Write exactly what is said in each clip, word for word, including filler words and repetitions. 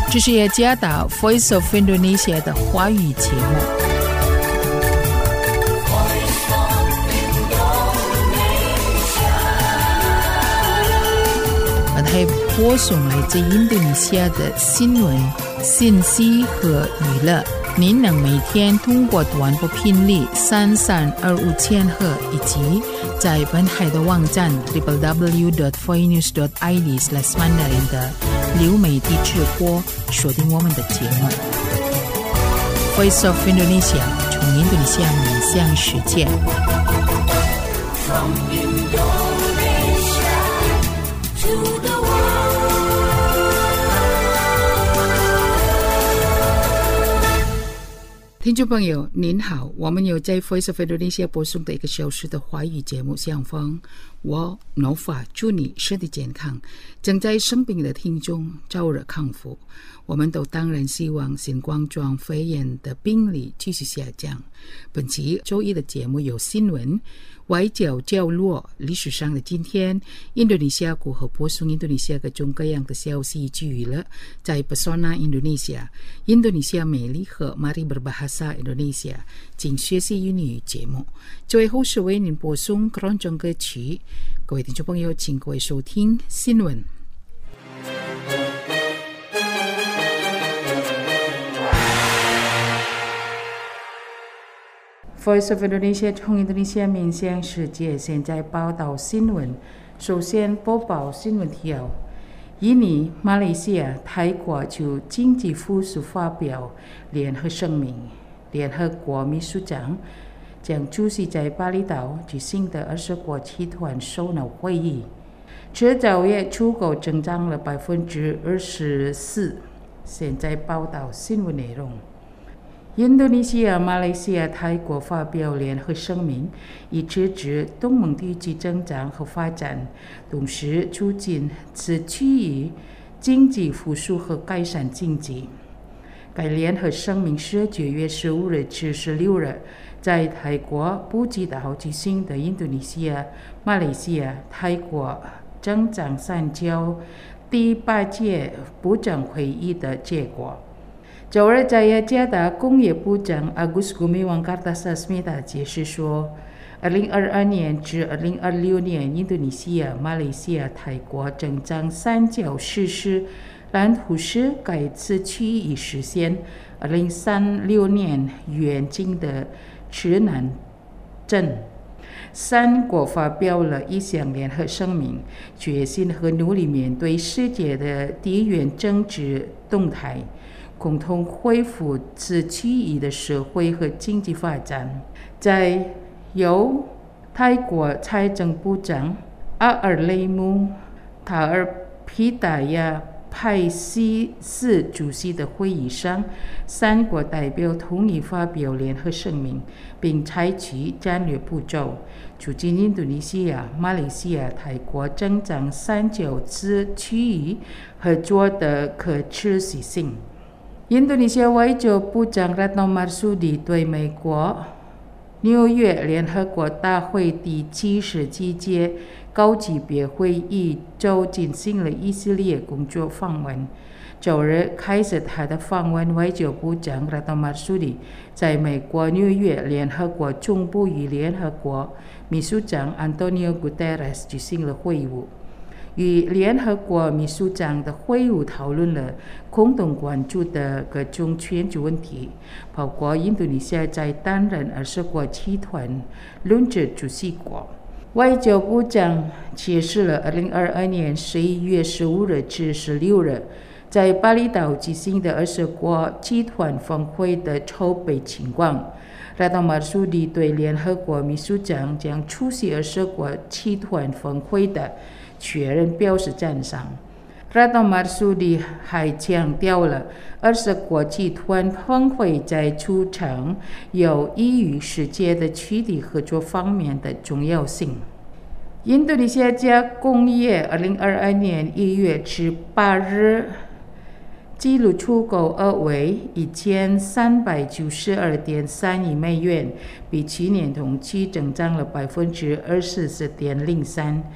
这是耶加达 Voice of Indonesia 的华语节目。本台播送来自印度尼西亚的新闻、信息和娱乐。您能每天通过短波频率三三二五千赫，以及在本台的网站 double-u double-u double-u dot voinews dot i d slash mandarin 的流媒体直播锁定我们的节目。Voice of Indonesia 从印度尼西亚面向世界。From Indonesia to the world.听众朋友您好，我们有在 Voice of Indonesia 播送的一个小时的华语节目向方，我 Nova 祝你身体健康，正在生病的听众早日康复。我们都当然希望新冠状肺炎的病例继续下降。本期周一的节目有新闻、外交角落、历史上的今天、印度尼西亚如何播送印度尼西亚各种各样的消息及娱乐，在 Pesona Indonesia 印度尼西亚美丽和 Mari Berbahasa Indonesia 请学习英语节目。最后是为您播送各种歌曲。各位听众朋友，请各位收听新闻。Voice of Indonesia 从印度尼西亚面向世界，现在报道新闻。首先播报新闻提要：印尼、马来西亚、泰国就经济复苏发表联合声明。联合国秘书长将出席在巴厘岛举行的二十国集团首脑会议。制造业出口增长了百分之二十四。现在报道新闻内容。印度尼西亚、马来西亚、泰国发表联合声明，以支持东盟地区增长和发展，同时促进此区域经济复苏和改善经济。该联合声明是九月十五日至十六日在泰国普吉岛举行的印度尼西亚、马来西亚、泰国增长三角第八届部长会议的结果。周日在雅加达工业部长 Agus Gumiwang Kartasasmita 解释说，二零二二年至二零二六年，印度尼西亚、马来西亚、泰国增长三角实施蓝图时，该次区域实现二零三六年远景的指南针。三国发表了一项联合声明，决心和努力面对世界的地缘政治动态，共同恢复此区域的社会和经济发展。在由泰国财政部长阿尔雷姆塔尔皮达亚派西斯主席的会议上，三国代表同意发表联合声明，并采取战略步骤，促进印度尼西亚、马来西亚、泰国增长三角此区域合作的可持续性。印度尼西亚外交部长 Retno Marsudi 对美国纽约联合国大会第七十七届高级别会议周进行了以色列工作访问。周日开始他的访问，外交部长 Retno Marsudi 在美国纽约联合国总部与联合国秘书长 Antonio Guterres 举行了会晤。与联合国秘书长的会晤讨论了共同关注的各种全球问题，包括印度尼西亚在担任二十国集团轮值主席国。外交部长解释了二零二二年十一月十五日至十六日在巴厘岛举行的二十国集团峰会的筹备情况。Retno Marsudi 对联合国秘书长将出席二十国集团峰会的确认表示赞赏。Retno Marsudi 还强调了二十国集团峰会在促成有益于世界的区域合作方面的重要性。印度尼西亚加工业二零二二年一月至八日纪录出口额为一千三百九十二点三亿美元，比去年同期增长了百分之二十四点零三。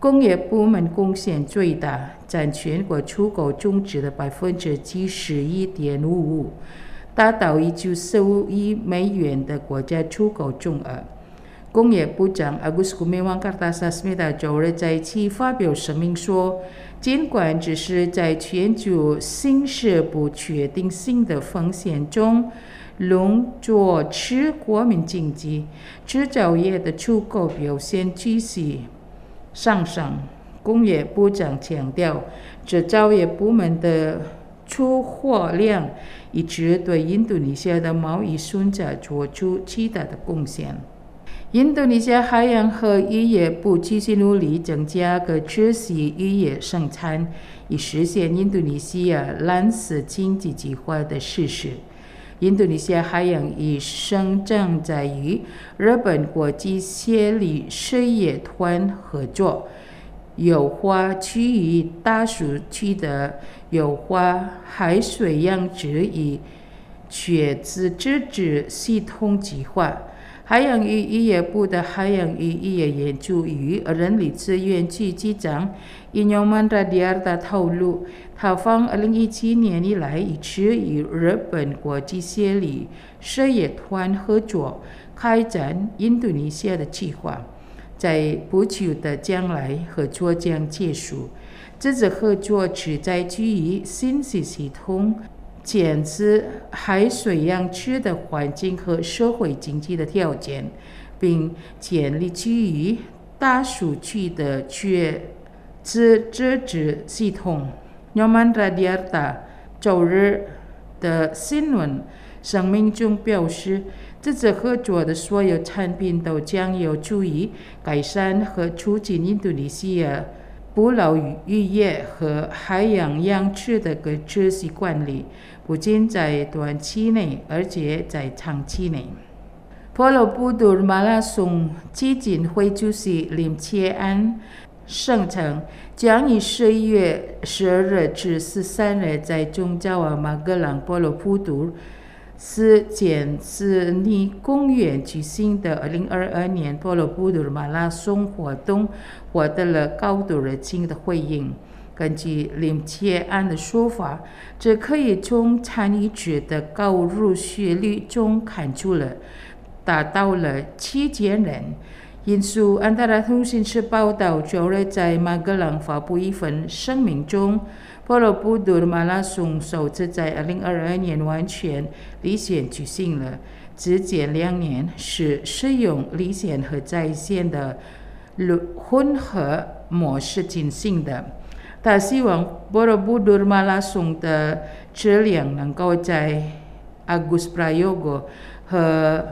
工业部门贡献最大，占全国出口总值的百分之七十一点五五，达到一九四五亿美元的国家出口总额。工业部长 Agus Gumiwang Kartasasmita 周日在其发表声明说，尽管只是在全球形势不确定性的风险中，笼罩持国民经济，制造业的出口表现继续上升。工业部长强调，制造业部门的出货量一直对印度尼西亚的贸易顺差做出巨大的贡献。印度尼西亚海洋和渔业部继续努力增加可持续渔业生产，以实现印度尼西亚蓝色经济计划的实施。印度尼西亚海洋与省正在与日本国际协力事业团合作，优化区域大树区的优化海水养殖与缺资自治系统计划。海洋与渔业部的海洋与渔业研究与人力资源局局长伊纽曼拉迪尔达透露，他方二零一七年以来一直与日本国际协力事业团合作，开展印度尼西亚的计划。在不久的将来，合作将结束。这次合作旨在基于信息系统建设海水养殖的环境和社会经济的条件，并建立基于大数据的缺资自治系统。纽曼拉迪尔达周日的新闻声明中表示，这次合作的所有产品都将有助于改善和促进印度尼西亚捕捞渔业和海洋养殖的可持续管理，不仅在短期内，而且在长期内。婆罗布多尔马拉松基金会主席林切安声称，将于十一月十二日至十三日在中爪哇马格朗婆罗布多尔斯简斯尼公园举行的二零二二年婆罗布多尔马拉松活动获得了高度热情的回应。根据林切安的说法，这可以从参与者的高入学率中看出了达到了七千人。印苏安达拉通讯社报道，周日在马格朗发布一份声明中，婆罗布多尔马拉松首次在二零二二年完全离线举行了。之前两年是使用离线和在线的混合模式进行的。他希望婆罗布多尔马拉松的质量能够在 Agus Prayogo 和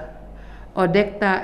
Odekta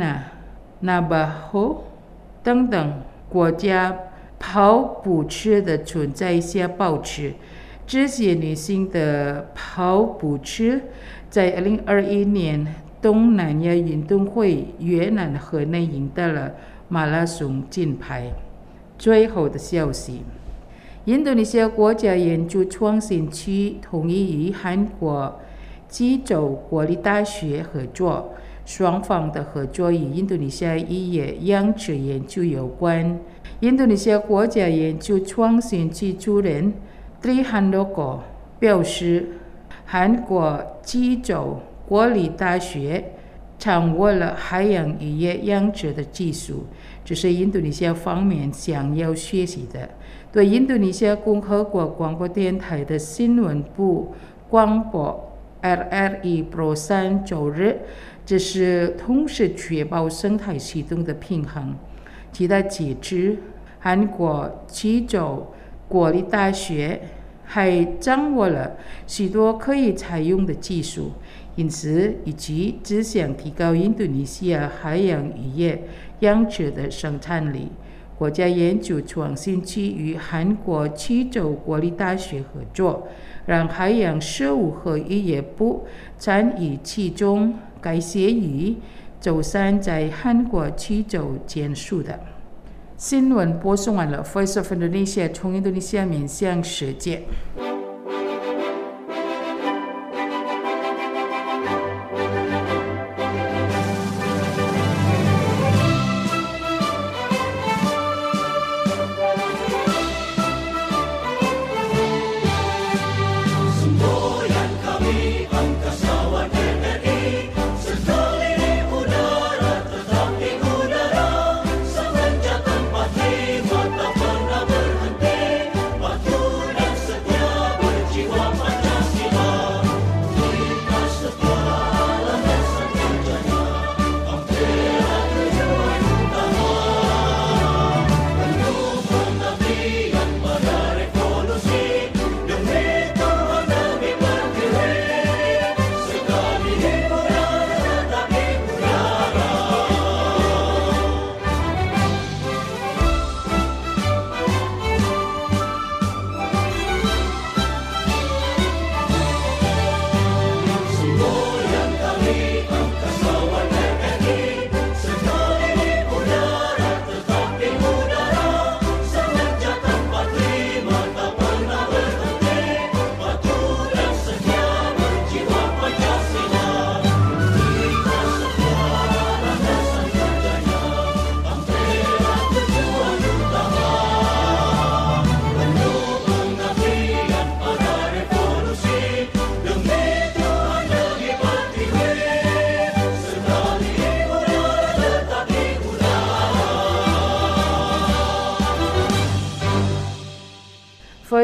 Elvina、Navajo 等等国家跑步车的存在下保持。这些女性的跑步车在二零二一年东南亚运动会越南河内赢得了马拉松金牌。最后的消息，印度尼西亚国家研究创新区同意与韩国济州国立大学合作，双方的合作与印度尼西亚渔业养殖研究有关。印度尼西亚国家研究创新区主任 Tri Handoko 表示，韩国济州国立大学掌握了海洋渔业养殖的技术，这是印度尼西亚方面想要学习的。对印度尼西亚共和国广播电台的新闻部广播 R R I Pro 三周日，这是同时确保生态系统的平衡。其他截至，韩国济州国立大学还掌握了许多可以采用的技术，因此以及只想提高印度尼西亚海洋渔业养殖的生产力。国家研究创新区与韩国济州国立大学合作，让海洋事务和渔业部参与其中。该协议周三在韩国济州结束的。新闻播送完了 ，Voice of Indonesia 从印度尼西亚面向世界。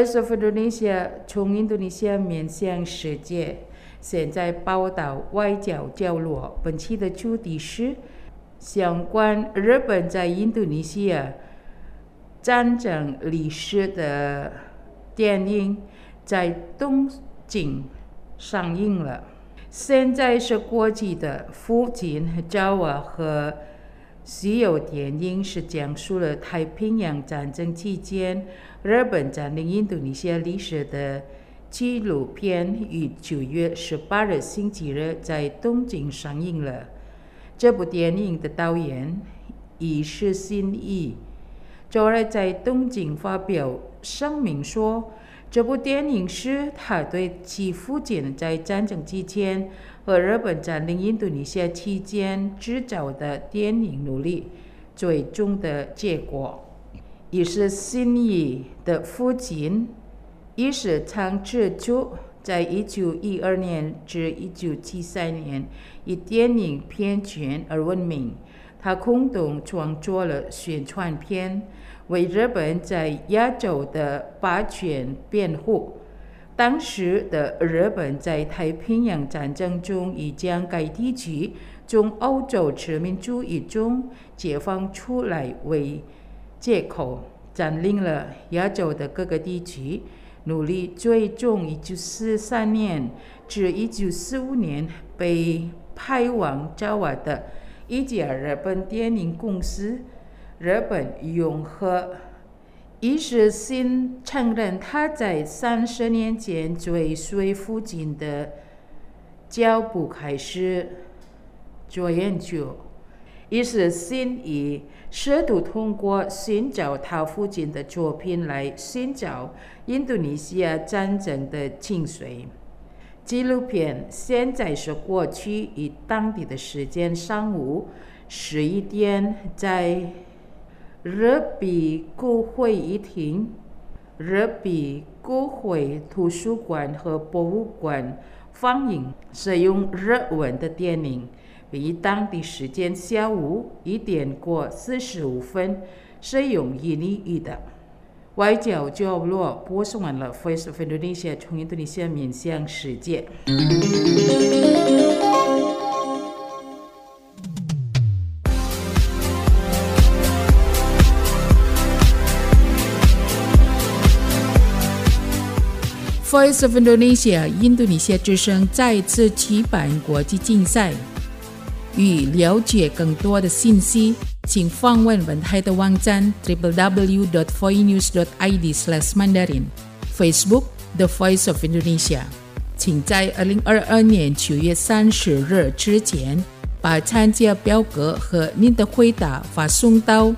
Voice of Indonesia 从印度尼西亚面向世界，现在报道外交角落。本期的主题是相关日本在印度尼西亚战争历史的电影在东京上映了。现在是国际的福井昭和和西游电影是讲述了太平洋战争期间日本占领印度尼西亚历史的纪录片，于九月十八日星期日在东京上映了。这部电影的导演伊势新一昨日在东京发表声明说，这部电影是他对其父亲在战争期间和日本占领印度尼西亚期间制造的电影努力最终的结果。伊势新一的父亲伊势长治久在一九一二年至一九七三年以电影片权而闻名，他共同创作了宣传片，为日本在亚洲的霸权辩护。当时的日本在太平洋战争中以将该地区从欧洲殖民主义中解放出来为借口，占领了亚洲的各个地区，努力最终一九四三年至一九四五年被派往昭和的一家日本电影公司日本永和。伊势新承认他在三十年前追随父亲的脚步开始做研究。伊势新一试图通过寻找他父亲的作品来寻找印度尼西亚战争的精髓。纪录片现在是过去以当地的时间上午十一点在日比国会议厅、日比国会图书馆和博物馆放映，是用日文的电影，并以当地时间下午一点过四十五分是用印尼语的。外交角落播送完了 Voice of Indonesia 从印度尼西亚面向世界。Voice of Indonesia 印度尼西亚之声再次举办国际竞赛。欲了解更多的信息，请访问本台的网站 double-u double-u double-u dot voinews dot i d slash mandarin Facebook The Voice of Indonesia。请在二零二二年九月三十日之前把参加表格和您的回答发送到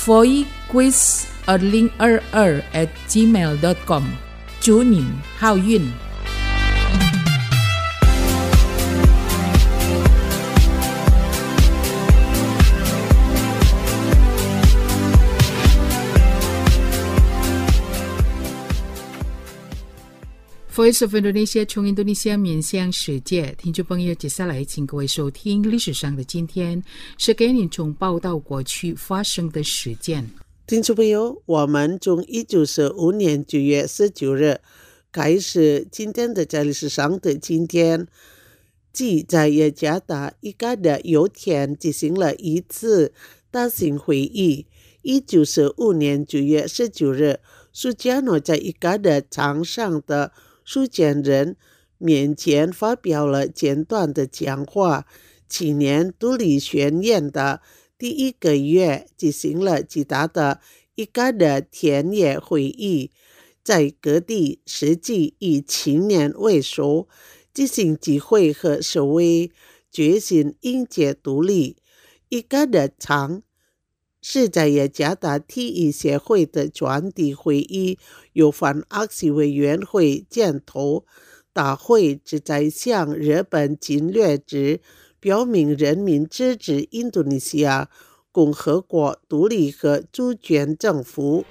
voiquiz 二零二二 at gmail dot com。祝您好运。Voice of Indonesia 从印度尼西亚面向世界，听众朋友，接下来请各位收听历史上的今天，是给您从报道过去发生的事件。 听众朋友，我们从一九四五年九月十九日开始，今天的在历史上的今天，即在雅加达伊加的油田进行了一次大型会议。一九四五年九月十九日，苏加诺在伊加的场上的数千人面前发表了简短的讲话。七年独立宣言的第一个月进行了极大的伊加的田野会议，在各地实际以青年为首进行集会和示威，决心迎接独立。伊加的场是在雅加达体育协会的专题会议，由反恶习委员会牵头。大会旨在向日本侵略者表明人民支持印度尼西亚共和国独立和主权政府。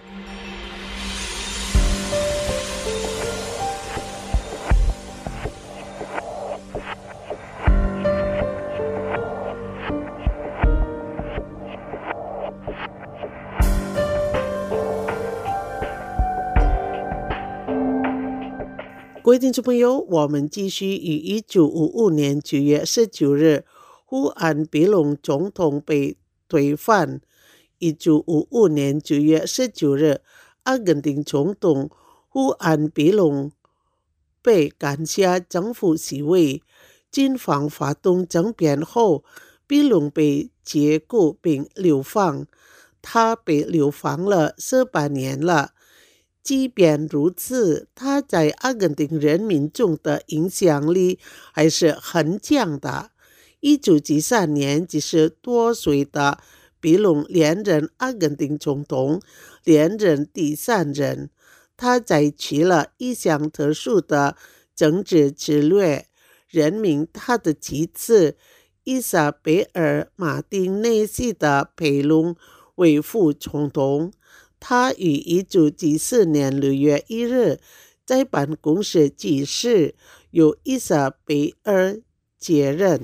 各位听众朋友，我们继续以一九五五年九月十九日胡安比隆总统被推翻。一九五五年九月十九日，阿根廷总统胡安比隆被赶下政府席位。军方发动政变后，比隆被解雇并流放。他被流放了十八年了。即便如此，他在阿根廷人民中的影响力还是很强的。一九七三年，即是多岁的比隆连任阿根廷总统，连任第三任。他采取了一项特殊的政治策略，任命他的妻子伊莎贝尔·马丁内西的佩隆为副总统。他于一九七四年六月一日在办公室去世，由伊莎贝尔接任。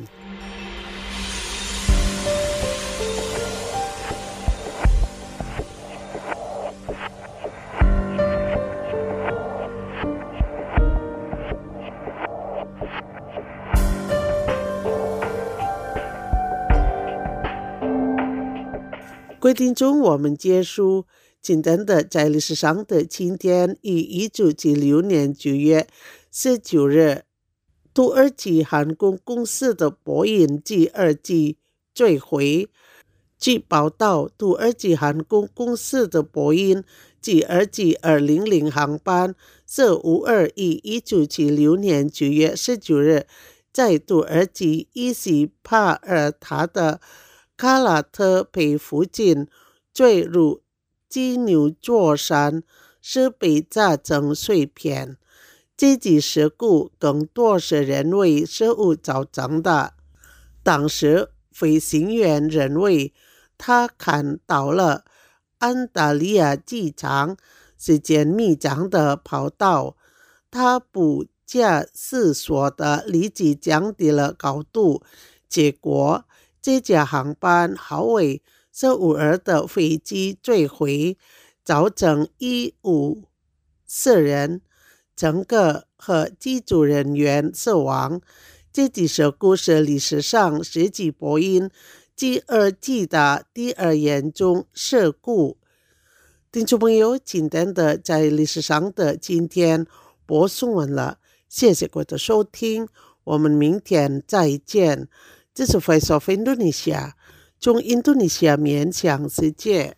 各位听众，我们结束简单的在历史上的今天，于一九七六年九月十九日，土耳其航空公司的波音 G 二 机坠毁。据报道，土耳其航空公司的波音 G 二 机二零零航班是五二于一九七六年九月十九日在土耳其伊斯帕尔塔的卡拉特佩附近坠入基牛座山，是被炸成碎片。这起事故更多是人为失误造成的。当时飞行员认为他看到了安达利亚机场时间密张的跑道，他不假思索地立即降低了高度，结果这架航班号为十五二的飞机坠毁，造成一百五十四人，乘客和机组人员死亡。这起事故是历史上十起波音 G 二 机的第二严重事故。听众朋友，今天的在历史上的今天播送完了，谢谢各位的收听，我们明天再见。这是 Voice of Indonesia， 从印度尼西亚面向世界。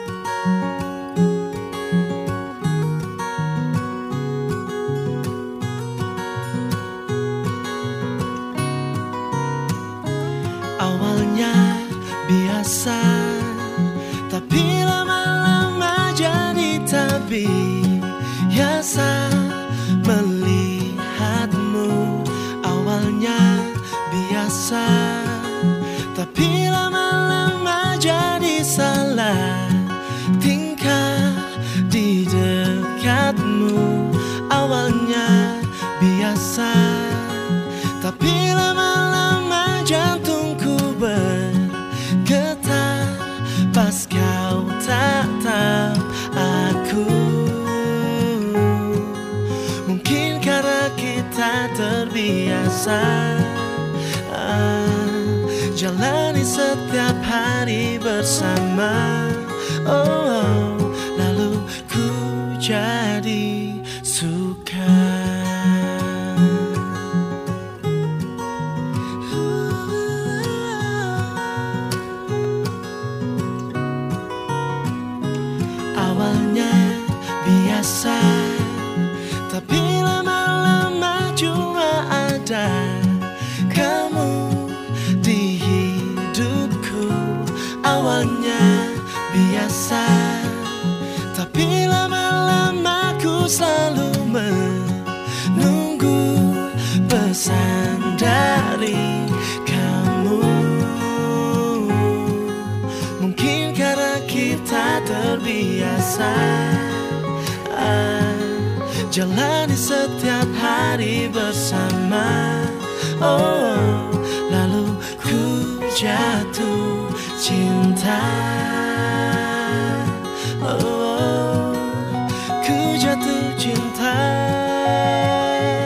Awalnya biasa, tapi lama-lama jadi terbiasa melihatmu. Awalnya biasa, tapi lama-lama jadi salah tingkah di dekatmu. Awalnya biasa, tapi lama-lama jantungku bergetar pas kau tatap aku. Mungkin karena kita terbiasa jalani setiap hari bersama. Oh, oh, lalu ku jadi suka. Awalnya biasa, tapi lama-lama cuma ada kamu di hidupku. Awalnya biasa, tapi lama-lama ku selalu menunggu pesan dari kamu. Mungkin karena kita terbiasa jalani setiap hari bersama. Oh, lalu ku jatuh cinta. Oh, ku jatuh cinta.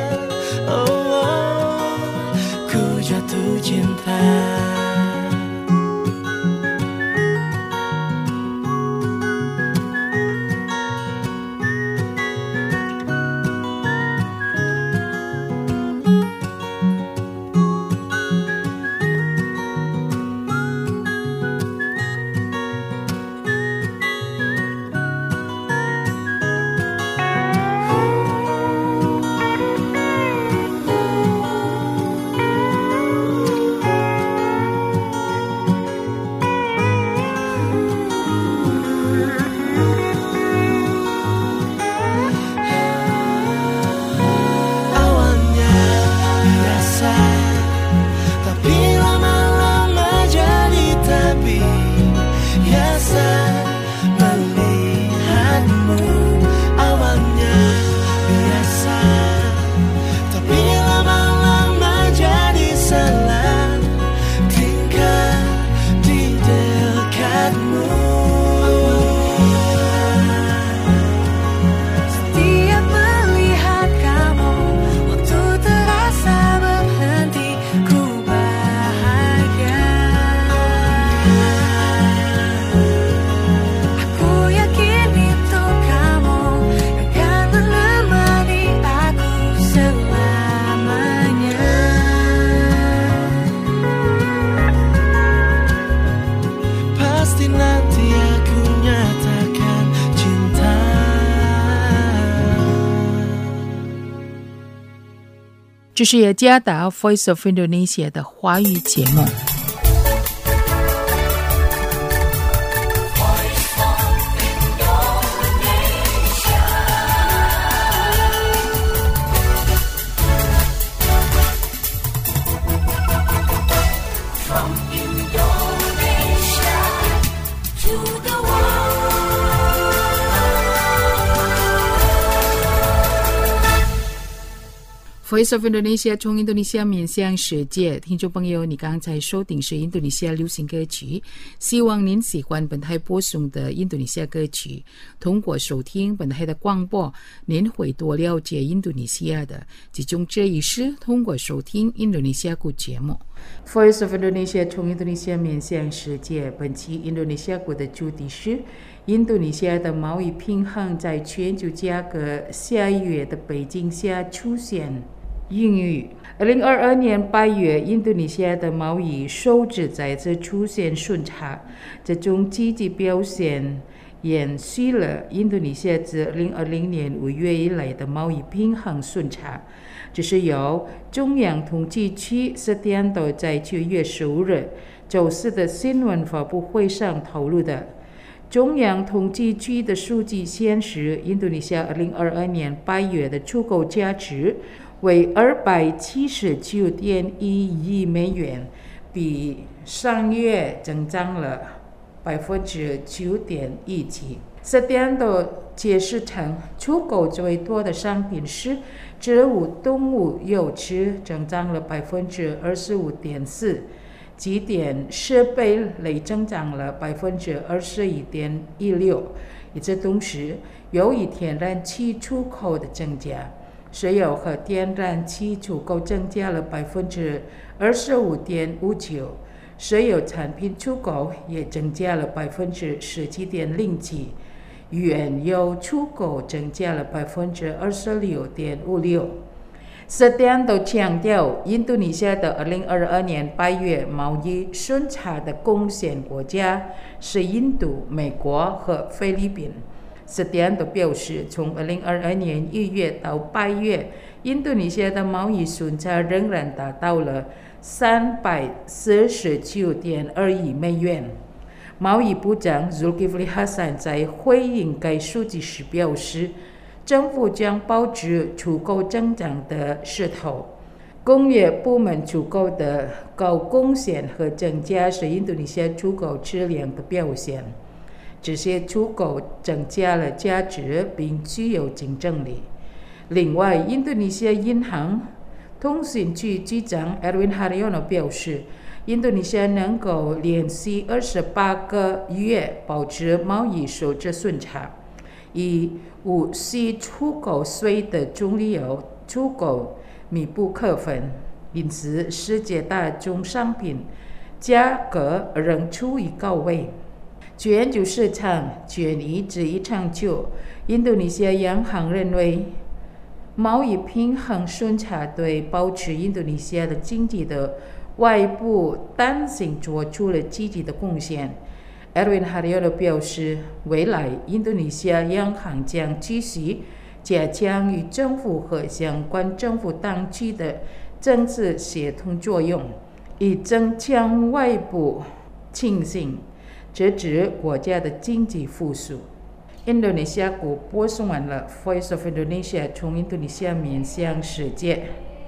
这是雅加达 Voice of Indonesia 的华语节目。Voice of Indonesia 从印度尼西亚面向世界，听众朋友，你刚才收听是印度尼西亚流行歌曲，希望您喜欢本台播送的印度尼西亚歌曲。通过收听本台的广播，您会多了解印度尼西亚的，其中这一是通过收听印度尼西亚国节目。Voice of Indonesia 从印度尼西亚面向世界，本期印度尼西亚国的主题是印度尼西亚的贸易平衡在全球价格下月的背景下出现英语。二零二二年八月，印度尼西亚的贸易收支再次出现顺差，这种积极表现延续了印度尼西亚自二零二零年五月以来的贸易平衡顺差。这是由中央统计局十点多在九月十五日周四的新闻发布会上透露的。中央统计局的数据显示，印度尼西亚二零二二年八月的出口价值为二百七十九点一亿美元，比上月增长了百分之九点一七。十点多解释称，出口最多的商品是植物动物油脂，增长了百分之二十五点四。机电设备类增长了百分之二十一点一六。与此同时，由于天然气出口的增加，石油和天然气出口增加了百分之二十五点五九，石油产品出口也增加了百分之十七点零七，原油出口增加了百分之二十六点五六。十点都强调，印度尼西亚的二零二二年八月贸易顺差的贡献国家是印度、美国和菲律宾。十点都表示，从二零二二年一月到八月，印度尼西亚的贸易顺差仍然达到了三百四十九点二亿美元。贸易部长 Zulkifli Hasan 在回应该数据时表示，政府将保持出口增长的势头。工业部门出口的高贡献和增加是印度尼西亚出口质量的表现。这些出口增加了价值并具有竞争力。另外，印度尼西亚银行通信局局长 Erwin Haryono 表示，印度尼西亚能够连续二十八个月保持贸易收支顺差，以无需出口税的棕榈油出口密不可分，因此世界大宗商品价格仍处于高位。全球市场权益指一长久，印度尼西亚央行认为，贸易平衡顺差对保持印度尼西亚的经济的外部弹性做出了积极的贡献。Erwin Haryono 表示，未来印度尼西亚央行将继续加强与政府和相关政府当局的政治协同作用，以增强外部亲信，支持国家的经济复苏。印度尼西亚国播送完了 Voice of Indonesia 从印度尼西亚面向世界。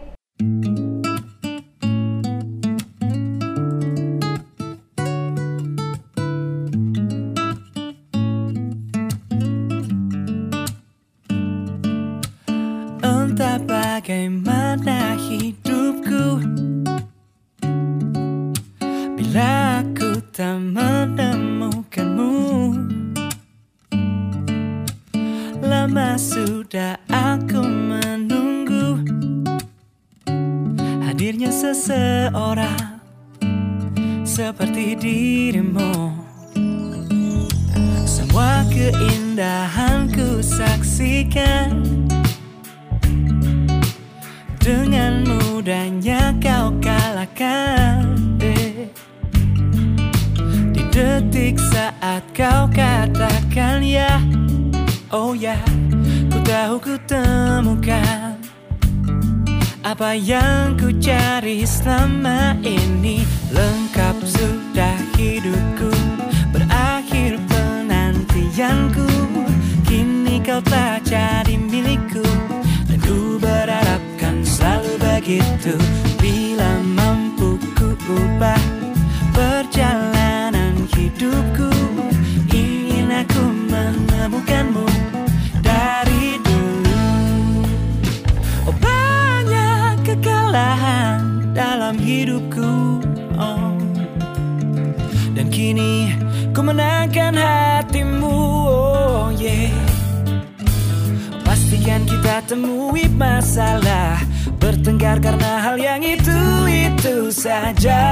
Entah bagaimana hidupku bila aku tak menemukanmu. Lama sudah aku menunggu hadirnya seseorang seperti dirimu. Semua keindahan ku saksikan, dengan mudahnya kau kalahkan, eh. Di detik saat kau katakan ya, oh ya, ku tahu ku temukan Apa yang ku cari selama ini, lengkap sudah hidupku, berakhir penantianku. Kini kau tak jadi milikku, dan ku berharap kan selalu begitu. Bila mampu ku ubah perjalanan hidupku, ingin aku menemukanmu dari dulu. Oh, banyak kekalahan dalam hidupku, oh. Dan kini ku menangkan hatimu, oh yeah. Pastikan kita temui masalah, bertengkar karena hal yang itu-itu saja.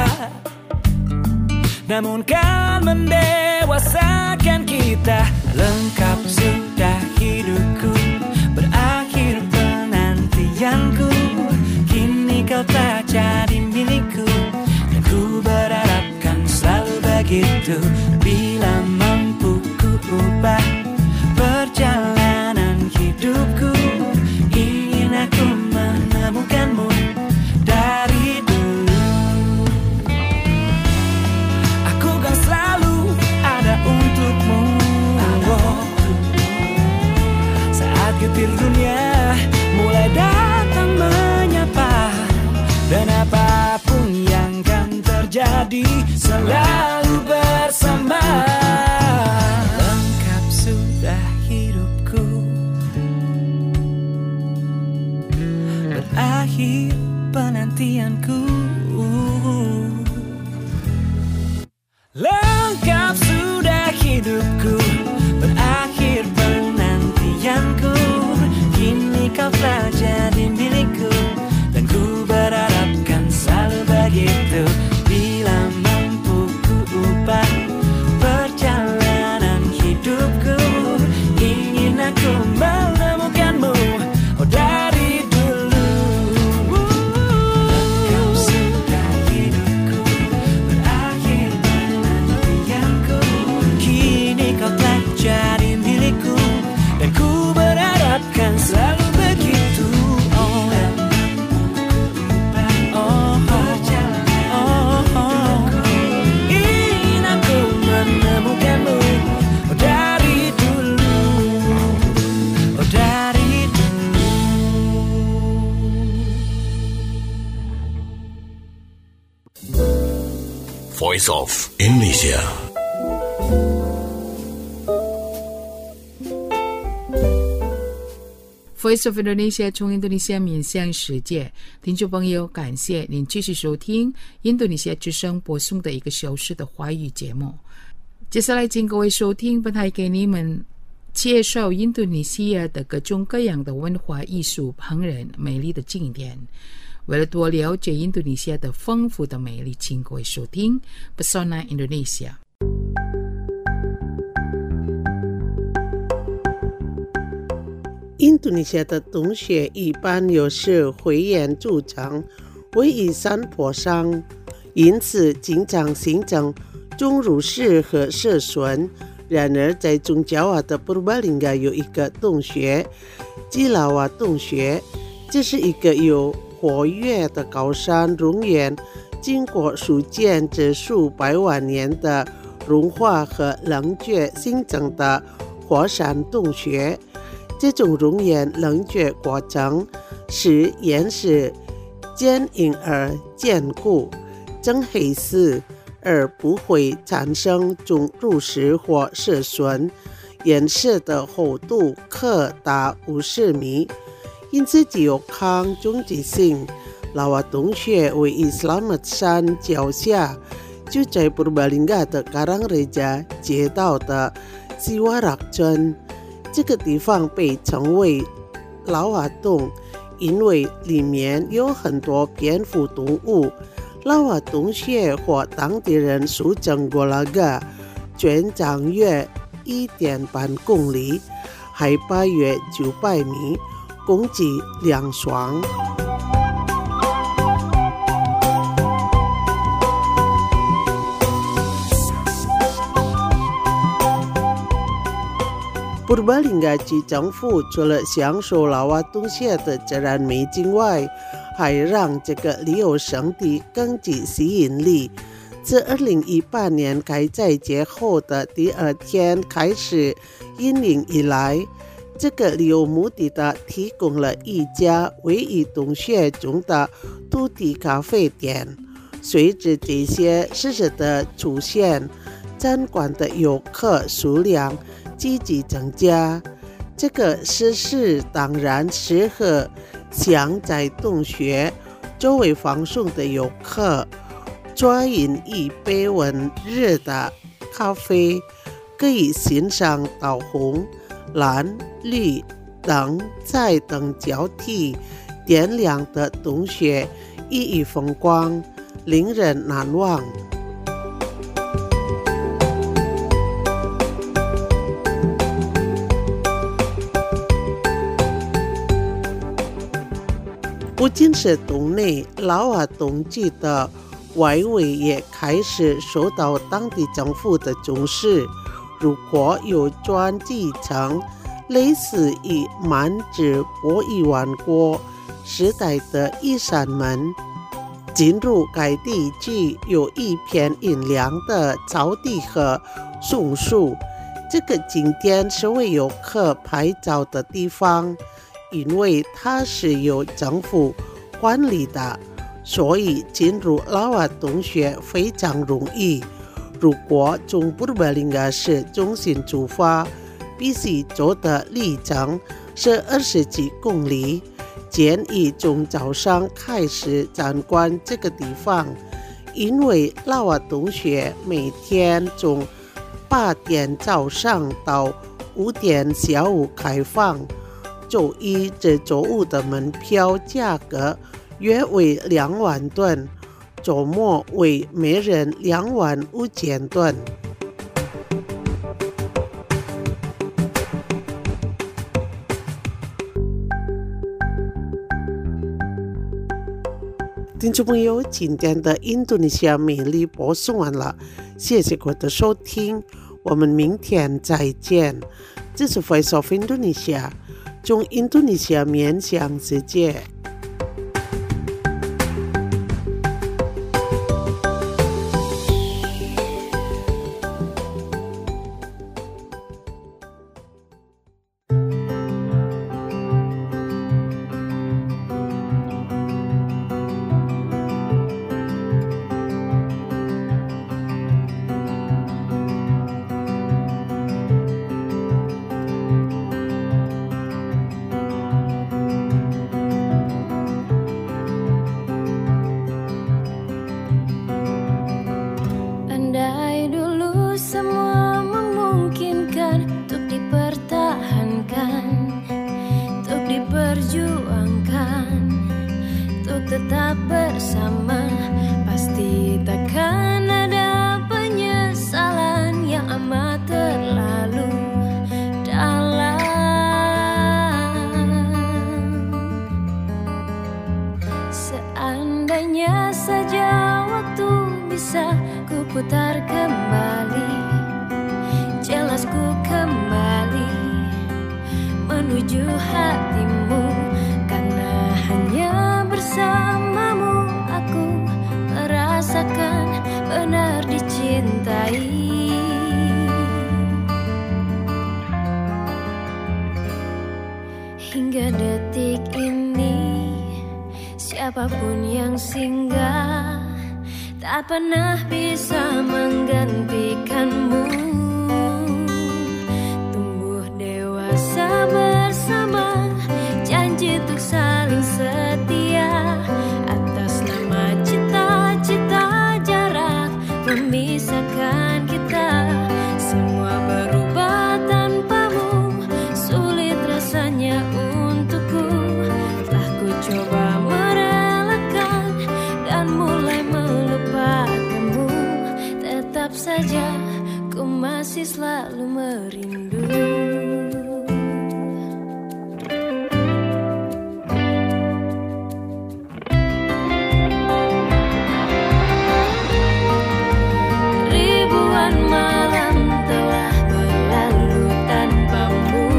Namun kan mendewasakan kita, lengkap sudah hidupku, berakhir penantianku. Kini kau tak jadi milikku, dan ku berharap kan selalu begitu. Bila mampu ku ubah perjalanan hidupku, ingin aku menemukanmu dari dulu. Aku kan selalu ada untukmu, oh. Saat getir dunia mulai datang menyapa, dan apapun yang kan terjadi selalu bersama. Lengkap sudah hidupku, berakhir penantianku. Lengkap sudah hidupku, berakhir penantianku. Kini kau telah jadi milikku, dan ku berharap kan selalu begitu. Bila mampu ku ubah perjalanan hidupku, ingin aku menemukanmu, oh dari dulu. Lengkap sudah hidupku, berakhir penantianku. Kini kau telah jadi milikku, dan ku berharap kan selalu begitu. Oh, oh, oh, oh. Ingin aku menemukanmu, oh dari dulu, oh dari dulu. Voice of Indonesia. Voice of Indonesia 从印度尼西亚面向世界，听众朋友，感谢您继续收听印度尼西亚之声播送的一个小时的华语节目。接下来，请各位收听本台给你们介绍印度尼西亚的各种各样的文化艺术、烹饪、美丽的景点。为了多了解印度尼西亚的丰富的美丽，请各位收听 Pesona Indonesia。 印度尼西亚的洞穴一般有时会沿筑成位于山坡上，因此经常形成钟乳石和蛇笋。然而在中焦瓦的Purbalingga有一个洞穴，基拉瓦洞穴，这是一个有活跃的高山熔岩，经过数千至数百万年的融化和冷却形成的火山洞穴。这种熔岩冷却过程使岩石坚硬而坚固，真黑丝，而不会产生钟乳石或蛇笋。岩石的厚度可达五十米，因此具有抗冲击性。拉瓦洞穴位于Slamet山脚下，就在Purbalingga的Karangreja街道的Siwarak村。这个地方被称为拉瓦洞，因为里面有很多蝙蝠动物。拉瓦洞穴或当地人俗称Golaga，全长约一点半公里，海拔约九百米，供给凉爽。 Purbalingga 及政府除了享受老挝洞穴的自然美景外，还让这个旅游胜地更具吸引力。自二零一八年开斋节后的第二天开始营运以来，这个旅游目的地提供了一家位于洞穴中的土地咖啡店。随着这些设施的出现，参观的游客数量积极增加。这个设施当然适合想在洞穴周围放松的游客，啜饮一杯温热的咖啡，可以欣赏到红、蓝、绿等彩灯交替点亮的洞穴，熠熠风光，令人难忘。不仅是洞内，老挝冬季的外围也开始受到当地政府的重视。如果有专机层类似于满之博一万国时代的一扇门，进入该地区有一片阴凉的草地和松树。这个景点是为游客拍照的地方，因为它是由政府管理的，所以进入老挝洞穴非常容易。如果从Purbalingga市中心出发，必须走的里程是二十几公里。建议从早上开始参观这个地方，因为老挝洞穴每天从八点早上到五点下午开放。周一至周五的门票价格约为两万盾，周末为每人两万五千盾。听众朋友，今天的印度尼西亚美丽播送完了，谢谢各位的收听，我们明天再见。这是 Voice of Indonesia， 从印度尼西亚面向世界。 Tetap bersama, pasti takkan ada penyesalan yang amat terlalu dalam. Seandainya saja waktu bisa ku putar kembali, jelas ku kembali menuju hatimu, karena hanya bersamamu aku merasakan benar dicintai. Hingga detik ini, siapapun yang singgah tak pernah bisa menggantikanmu. Tumbuh dewasa bersama, janji untuk saling setia, atas nama cita-cita jarak memisahkan kita. Semua berubah tanpamu, sulit rasanya untukku. Telah ku coba merelakan dan mulai melupakanmu, tetap saja ku masih selalu merindu. Ribuan malam telah berlalu tanpamu,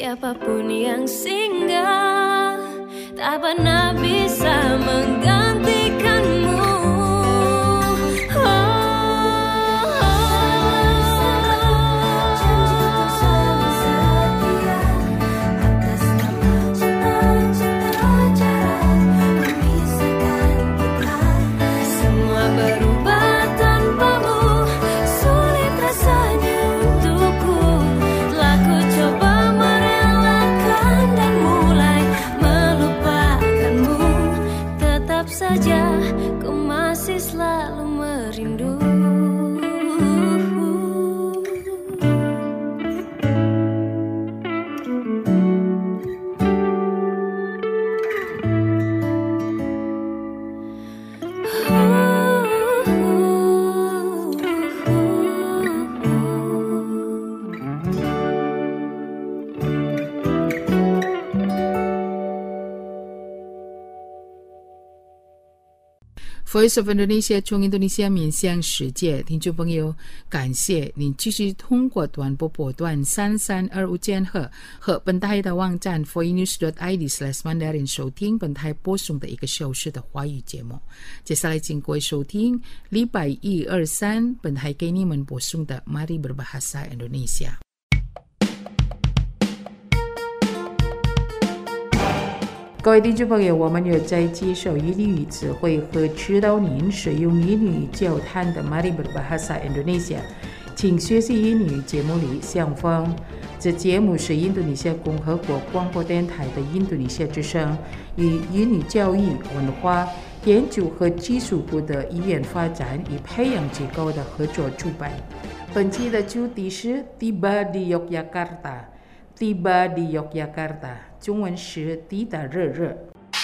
siapapun yang singgah tak pernah bisa menggantikanmu. Voice of Indonesia 从印度尼西亚面向世界，听众朋友，感谢您继续通过短波波段三三二五千赫和本台的网站 voinews dot i d slash mandarin 收听本台播送的一个小时的华语节目。接下来请各位收听礼拜一、二、三本台给你们播送的 Mari Berbahasa Indonesia。各位听众朋友，我们有在接受印尼语词汇和指导您使用印尼语交谈的 Mari Berbahasa Indonesia， 请学习印尼语节目里相逢。这节目是印度尼西亚共和国广播电台的印度尼西亚之声与印尼教育、文化研究和技术部的语言发展与培养机构的合作主办。本期的主题是 Tiba di Yogyakarta， Tiba di Yogyakarta， 中文是抵达热热。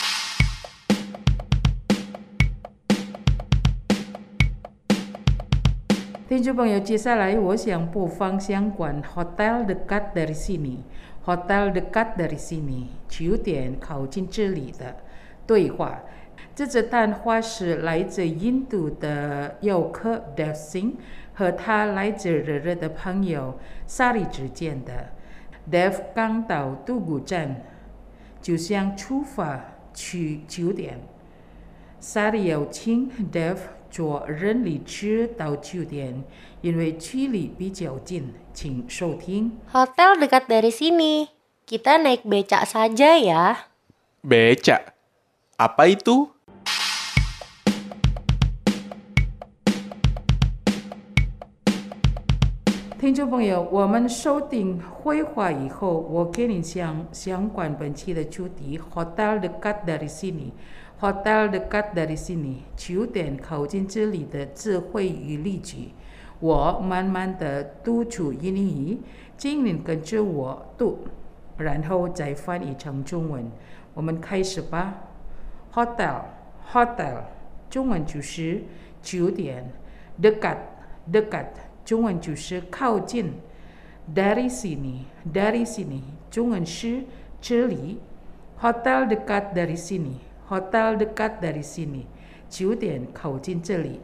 听众朋友，接下来我想播放相关 Hotel dekat dari sini， Hotel dekat dari sini， 酒店靠近这里的对话。这次谈话是来自印度的游客 Dev Singh 和他来自热热的朋友 Sari 之间的。Dev 刚到杜古站，就想出发去酒店。Sari 邀请 Dev 坐人力车到酒店，因为距离比较近，请收听。 Hotel dekat dari sini. Kita naik becak saja ya. Becak? Apa itu? 听众朋友，我们收听会话以后，我给你讲相关本期的主题 Hotel dekat dari sini。Hotel dekat dari sini， 酒店靠近这里的智慧与例句。我慢慢的读出印尼语，请您跟着我读，然后再翻译成中文。我们开始吧。Hotel Hotel 中文就是酒店。Dekat Dekat 中文就是靠近。Dari sini Dari sini 中文是这里。Hotel dekat dari sini。Hotel dekat dari sini， 酒店靠近这里。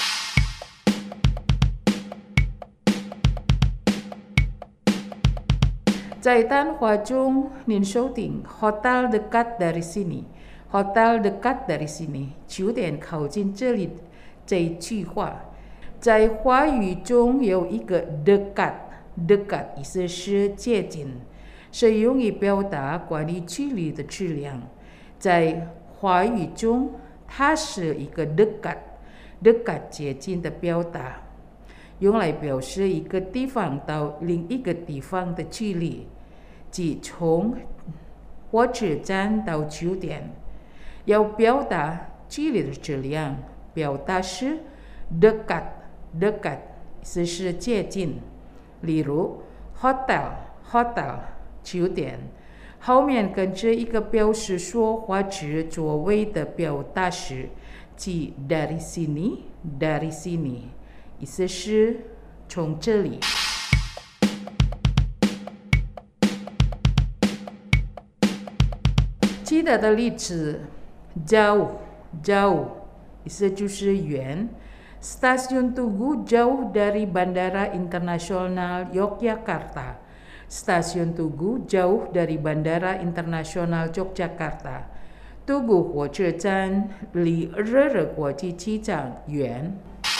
在谈话中，您收听 Hotel dekat dari sini，Hotel dekat dari sini， 酒店靠近这里这句话。在华语中有一个 dekat，dekat 意思是接近，是用于表达关于距离的质量。在华语中，它是一个 dekat dekat 接近的表达，用来表示一个地方到另一个地方的距离，即从火车站到酒店。要表达距离的质量，表达是 dekat dekat 意思是接近。例如 hotel hotel 酒店。后面跟着一个表示说话指座位的表达时，即 dari sini dari sini， 意思是从这里。其他的例子 jauh jauh 意思就是远。Stasiun Tugu jauh dari Bandara Internasional Yogyakarta。 Stasiun Tugu jauh dari Bandara Internasional Yogyakarta. Tugu 火车站离热热国际机场远。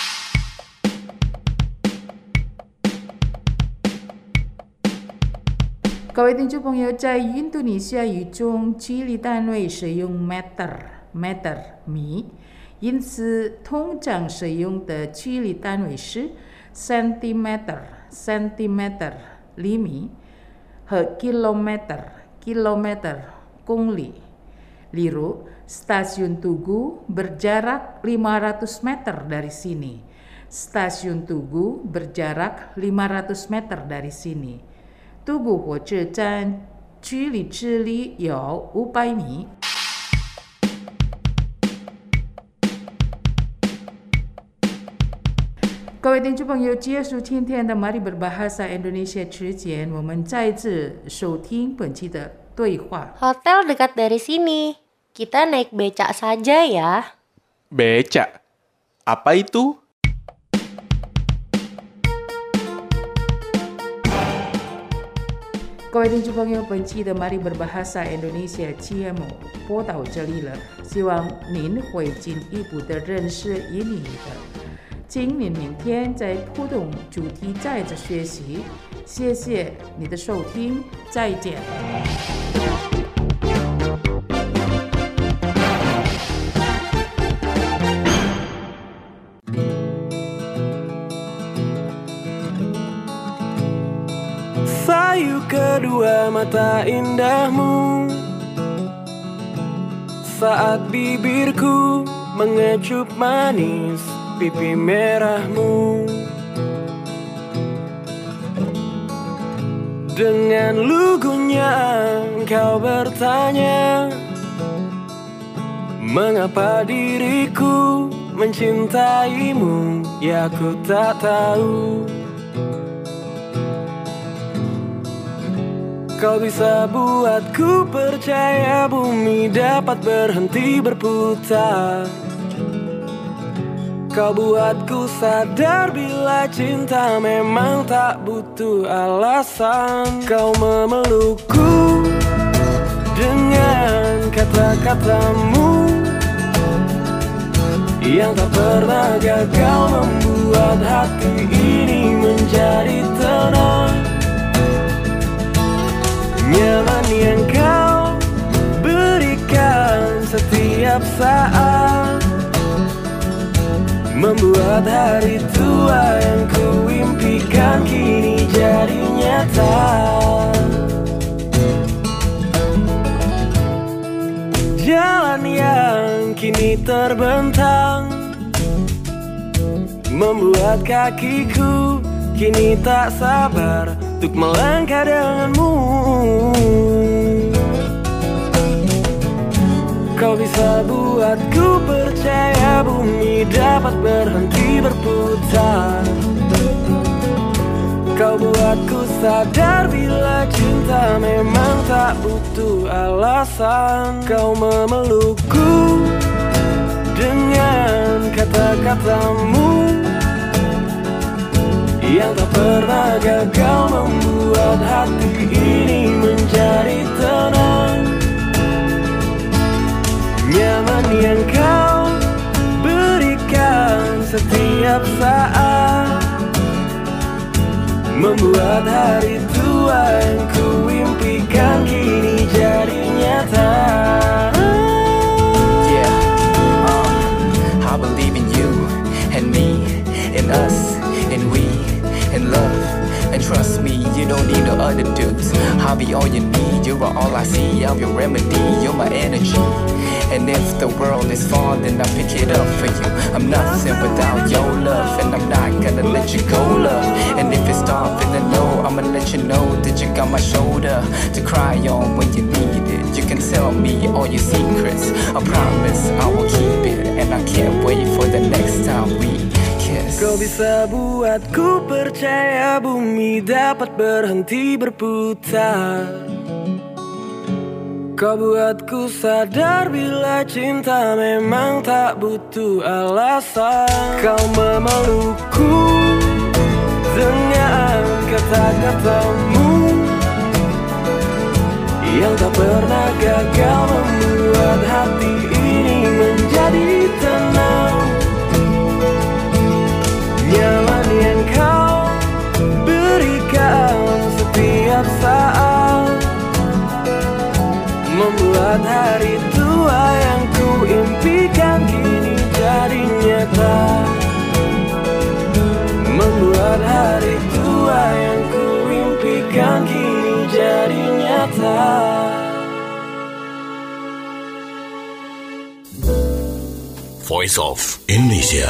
各位听众朋友，在印度尼西亚语中，距离单位使用 meter，meter 米，因此通常使用的距离单位是 centimeter，centimeter 厘米和 kilometer，kilometer 公里。例如, Stasiun Tugu berjarak lima ratus meter dari sini. Stasiun Tugu berjarak lima ratus meter dari sini. Tugu 火车站距离这里有五百米。各位听众朋友，结束今天的 Mari Berbahasa Indonesia 之前，我们再次收听本期的对话。 Hotel dekat dari sini. Kita naik becak saja ya. Becak? Apa itu? Kawan听众朋友，本期的 Mari Berbahasa Indonesia 节目播到这里了，希望您会进一步的认识印尼的。请您明天在不同主题再次学习。谢谢你的收听，再见。 Sayu kedua mata indahmu saat bibirku mengecup manis pipi merahmu. Dengan lugunya engkau bertanya, mengapa diriku mencintaimu, ya ku tak tahu. Kau bisa buatku percaya bumi dapat berhenti berputar. Kau buatku sadar bila cinta memang tak butuh alasan. Kau memelukku dengan kata-katamu yang tak pernah gagal membuat hati ini menjadi tenang. Nyaman yang kau berikan setiap saat membuat hari tua yang kuimpikan kini jadi nyata. Jalan yang kini terbentang membuat kakiku kini tak sabar untuk melangkah denganmu. Kau bisa buatku percaya bumi dapat berhenti berputar. Kau buatku sadar bila cinta memang tak butuh alasan. Kau memelukku dengan kata-katamu yang tak pernah gagal membuat hati ini menjadi tenang. Nyaman yang kau berikan setiap saat membuat hari tua yang kuimpikan kini jadi nyata. Yeah, uh, I believe in you and me and us and we and love. And trust me, you don't need no other dudes. I'll be all you need, you're all I see. I'm your remedy, you're my energy. And if the world is far, then I pick it up for you. I'm nothing without your love, and I'm not gonna let you go, love. And if it's dark, then I know I'ma let you know that you got my shoulder to cry on when you need it. You can tell me all your secrets, I promise I will keep it. And I can't wait for the next time we kiss. Kau bisa buatku percaya bumi dapat berhenti berputar. Kau buatku sadar bila cinta memang tak butuh alasan. Kau memelukku dengan kata-katamu yang tak pernah gagal membuat hati ini menjadi tenang. Nyaman yang kau berikan setiap saat membuat hari tua yang ku impikan kini jadi nyata. Membuat hari tua yang ku impikan kini jadi nyata. Voice of Indonesia.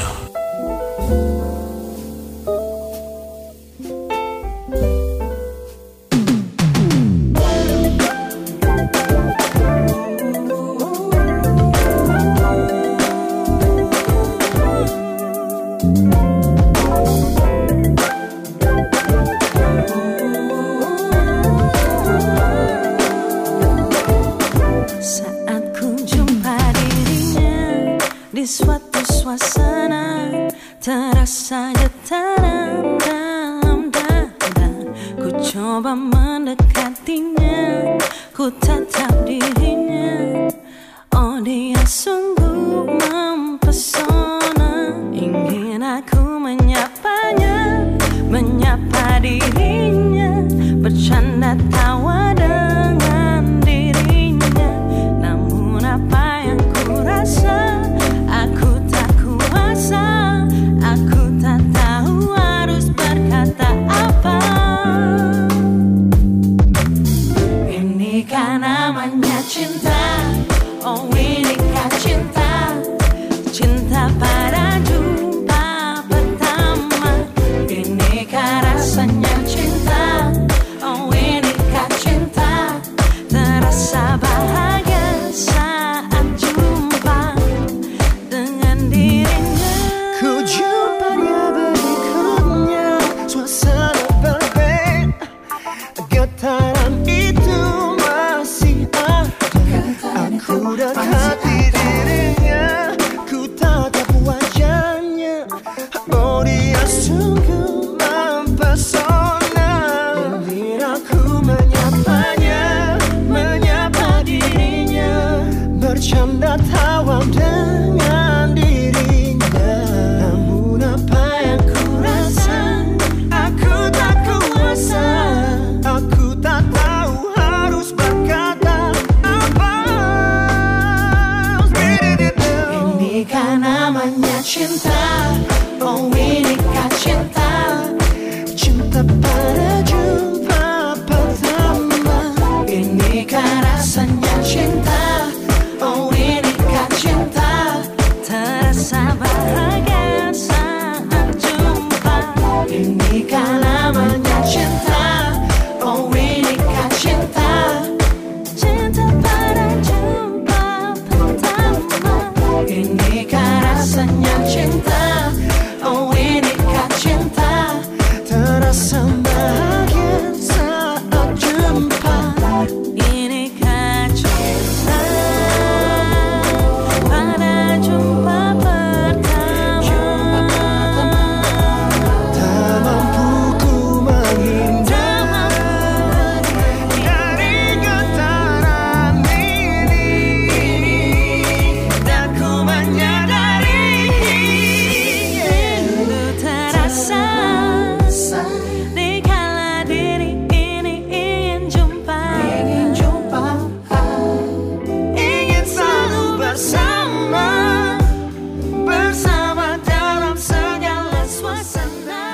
Di suatu suasana terasa getaran dalam dada. Ku coba mendekatinya, ku tatap dirinya. Oh, dia sungguh mempesona. Ingin aku menyapanya, menyapa dirinya, bercanda tawa dengan dirinya. Namun apa yang ku rasa, aku tak kuasa, aku tak tahu harus berkata apa. Ini kan namanya cinta, oh inikah cinta, cinta pada jumpa pertama. Inikah rasanya cinta, oh inikah cinta, terasa bahagia saat jumpa dengan dirinya. Ku jumpa dia berikutnya, suasana berbeda, getaran itu masih ada. Aku dekati dirinya, ku tatap wajahnya. Oh, dia sungguh mempesona. Ingin aku menyapanya, menyapa dirinya, bercanda tawa dengan dirinya. Namun apa yang ku rasa, aku tak kuasa, aku tak tahu harus berkata apa. Ini kan namanya cinta, oh inikah cinta, Cinta pada jumpa pertama. inikah rasanya cinta, oh inikah cinta, terasa bahagia saat jumpa. Inikah namanya cinta, oh inikah cinta, cinta pada jumpa pertama. Inikah rasanya cinta, oh inikah cinta, Terasa bahagia saat jumpa. inikah cinta pada jumpa pertama. Tak mampu ku menghindar dari getaran ini, dan ku menyadari Ku terasa dikala diri ini ingin jumpa, ingin selalu bersama, bersama dalam segala suasana.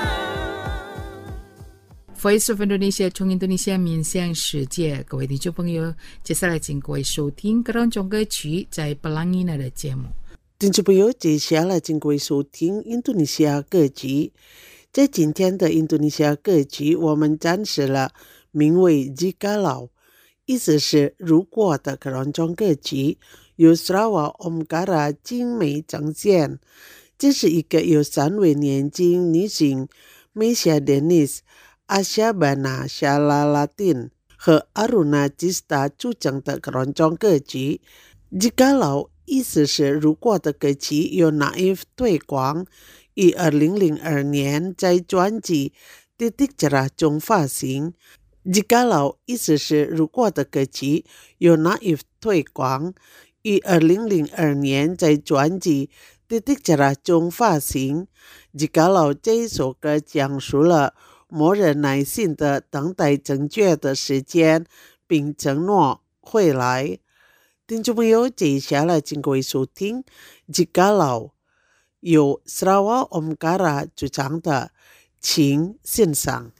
Voice of Indonesia 从印度尼西亚面向世界，各位听众朋友，接下来请各位收听各种歌曲在布朗尼纳的节目。 听众朋友，接下来请各位收听印度尼西亚歌曲。在今天的印度尼西亚歌曲，我们展示了名为《Jikalau》，意思是如果的各种歌曲，由 Sarawak Omkara 精美呈现。这是一个由三位年轻女性 Mesia Dennis、Asyabana Shalalatin 和 Aruna Cista 组成的各种歌曲。Jikalau 意思是如果的歌曲由 Naif 推广，于二零零二年在专辑《Titik Cerah》中发行。 Jikalau 意思是如果的歌曲有哪一推广，于二零零二年在专辑《Titik Cerah》中发行。Jikalau 这一首歌讲述了默认耐心的等待正确的时间，并承诺会来。听众朋友，接下来请各位收听 Jikalau 由 Sarawak Omkara 主唱的，请欣赏。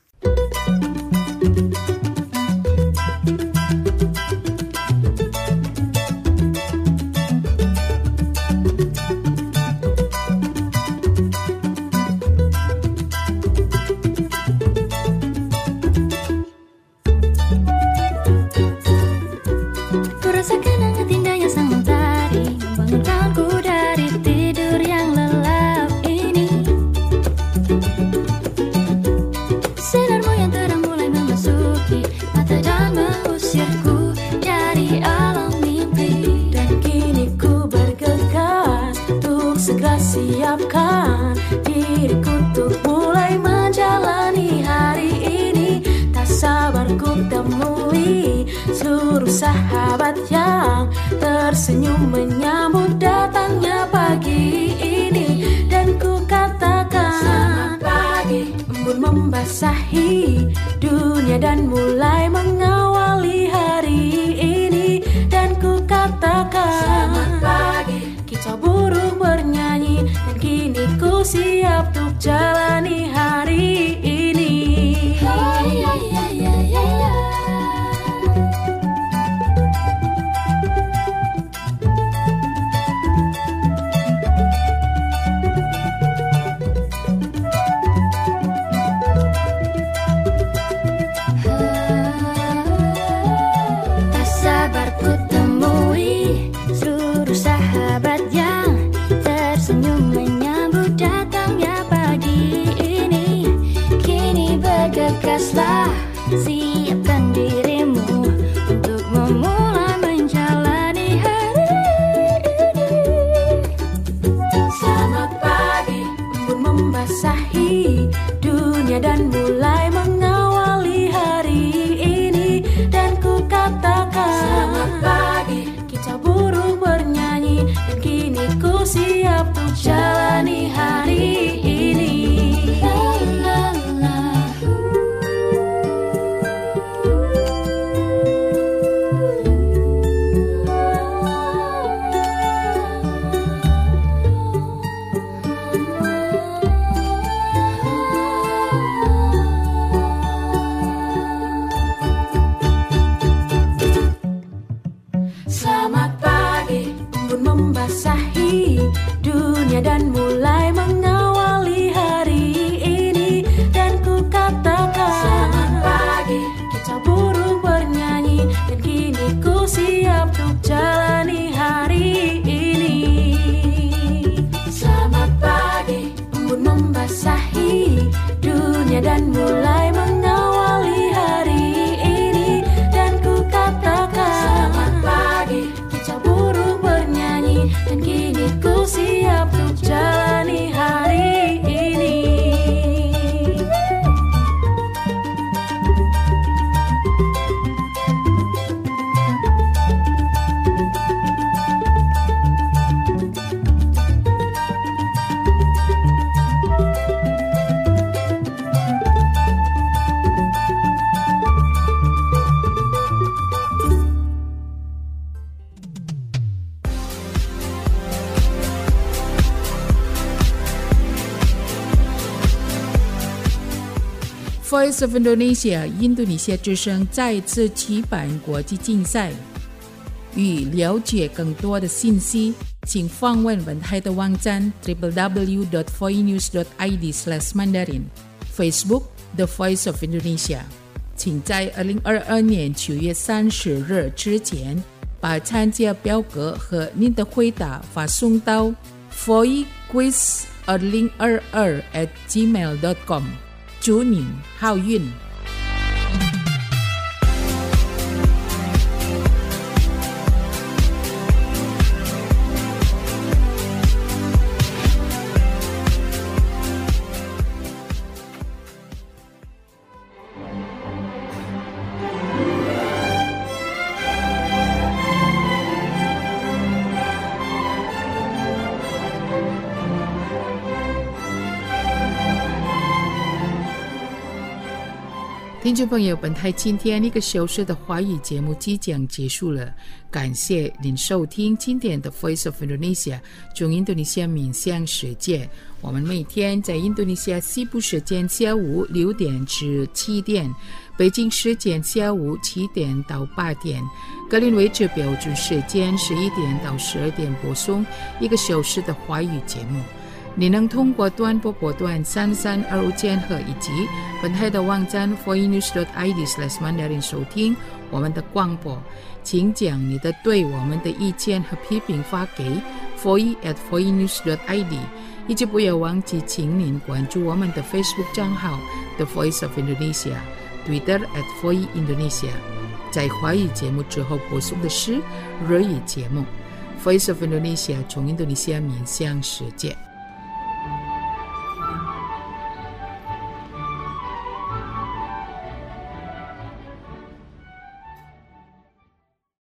Siapkan diriku untuk mulai menjalani hari ini. Tak sabar ku temui seluruh sahabat yang tersenyum menyambut datangnya pagi ini. Dan ku katakan selamat pagi, embun membasahi dunia dan mulai mengawali hari ini. Dan ku katakan selamat pagi, kita burung bernyanyi, dan kini ku siap untuk jalani hari ini. Oh, yeah, yeah, yeah, yeah, yeah. Tak sabar ku temui seluruh sahabat yang tersenyum menyambut datangnya pagi ini. Kini bergegaslah, siapkan dirimu untuk memulai menjalani hari ini. Selamat pagi, embun membasahi dunia dan mulai mengawali hari ini. Dan ku katakan selamat pagi, kita burung bernyanyi, dan kini ku siap untuk jalani hari ini. La, la, la. Selamat pagi, embun membasahi dunia dan mulai mengawali hari ini. Dan ku katakan selamat pagi, kita burung bernyanyi, dan kini ku siap untuk jalani hari ini. Selamat pagi, embun membasahi dunia dan mulai mengawali hari ini. Dan ku katakan selamat pagi, kita burung bernyanyi, dan kini ku siap untuk jalani hari ini. Voice of Indonesia 印度尼西亚之声再次举办国际竞赛。欲了解更多的信息，请访问本台的网站 double-u double-u double-u dot voinews dot i d slash mandarin Facebook The Voice of Indonesia。请在二零二二年九月三十日之前，把参加表格和您的回答发送到 voicequiz 二零二二 at gmail dot com。祝您好运！ 听众朋友，本台今天一个小时的华语节目即将结束了，感谢您收听今天的 Voice of Indonesia 从印度尼西亚面向世界。我们每天在印度尼西亚西部时间下午六点至七点，北京时间下午七点到八点，格林威治标准时间十一点到十二点播送一个小时的华语节目。你能通过短波波段三三二五千赫以及本台的网站 voinews dot i d slash mandarin 收听我们的广播。请将你的对我们的意见和批评发给 voice at voinews dot i d， 以及不要忘记请您关注我们的 Facebook 账号 The Voice of Indonesia， Twitter at voice Indonesia。 在华语节目之后播送的是日语节目 Voice of Indonesia 从印度尼西亚面向世界。